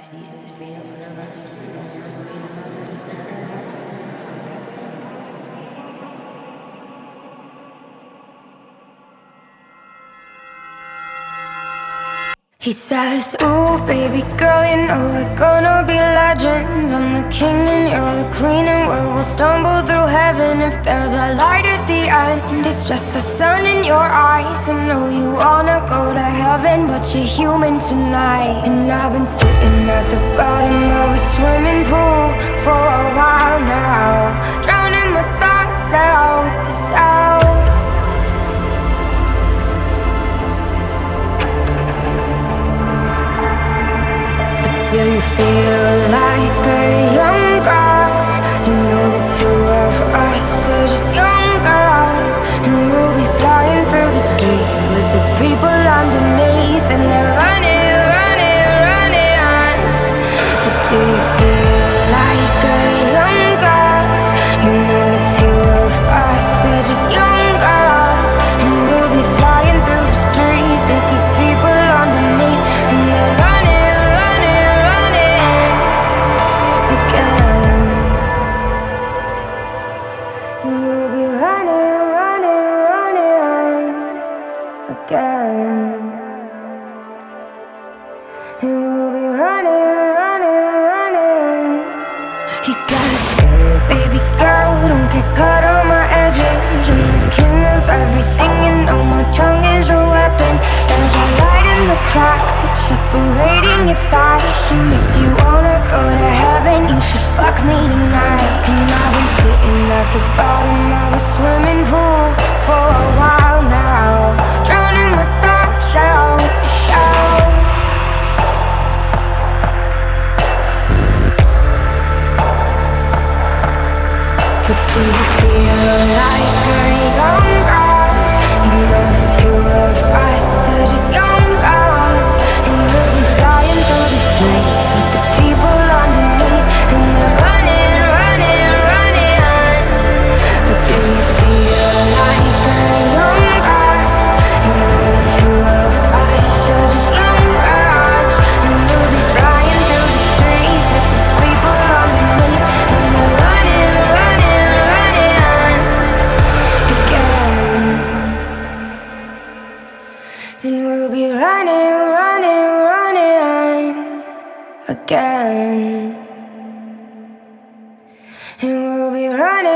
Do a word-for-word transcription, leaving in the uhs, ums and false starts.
He says, ooh, baby girl, you know we're gonna be legends. I'm the king and you're the queen, and we will stumble through heaven. If there's a light at the end, it's just the sun in your eyes. I know you wanna go to heaven, but you're human tonight. And I've been sitting at the bottom of a swimming pool for a while now, drowning my thoughts out with the sound. Do you feel like a young girl? You know the two of us are just young girls, and we'll be flying through the streets with the people underneath, and they're running, running, running. But do you feel like a young girl? You know the two of us are just young girls, and we'll be flying through the streets with the people underneath, and they're running. He says, ooh, baby girl, don't get caught on my edges. I'm the king of everything, and know my tongue is a weapon. There's a light in the crack that's separating your thighs, and if you wanna go to heaven, you should fuck me tonight. And I've been sitting at the bottom of a swimming pool for a while now, drowning my thoughts out with the sounds. But do you feel like a young girl? You know the two of us are just young girls, and we'll be flying through the streets with the people underneath, and they're running, running, running. But do you feel like a young girl? You know the two of us are just young girls, and we'll be flying through the streets with the people underneath, and they're running, running. And we'll be running, running, running again. And we'll be running.